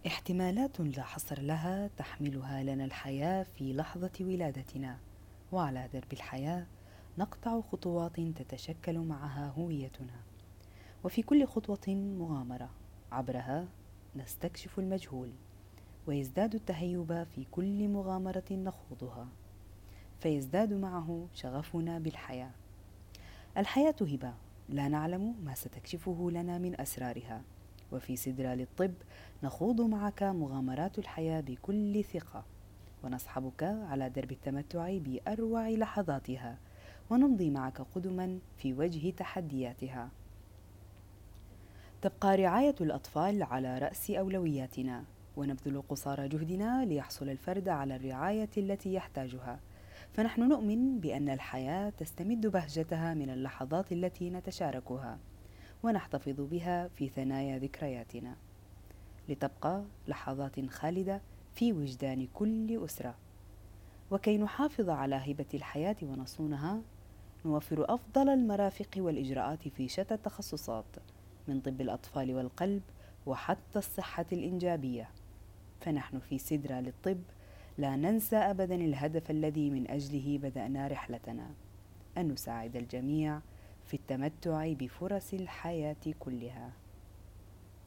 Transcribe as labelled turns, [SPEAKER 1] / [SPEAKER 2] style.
[SPEAKER 1] احتمالات لا حصر لها تحملها لنا الحياة في لحظة ولادتنا، وعلى درب الحياة نقطع خطوات تتشكل معها هويتنا، وفي كل خطوة مغامرة، عبرها نستكشف المجهول، ويزداد التهيب في كل مغامرة نخوضها، فيزداد معه شغفنا بالحياة. الحياة هبة لا نعلم ما ستكشفه لنا من أسرارها، وفي سدرة للطب نخوض معك مغامرات الحياة بكل ثقة، ونصحبك على درب التمتع بأروع لحظاتها، ونمضي معك قدما في وجه تحدياتها. تبقى رعاية الأطفال على رأس أولوياتنا، ونبذل قصارى جهدنا ليحصل الفرد على الرعاية التي يحتاجها، فنحن نؤمن بأن الحياة تستمد بهجتها من اللحظات التي نتشاركها ونحتفظ بها في ثنايا ذكرياتنا، لتبقى لحظات خالدة في وجدان كل أسرة. وكي نحافظ على هبة الحياة ونصونها، نوفر أفضل المرافق والإجراءات في شتى التخصصات، من طب الأطفال والقلب وحتى الصحة الإنجابية. فنحن في سدرة للطب لا ننسى أبدا الهدف الذي من أجله بدأنا رحلتنا، أن نساعد الجميع في التمتع بفرص الحياة كلها.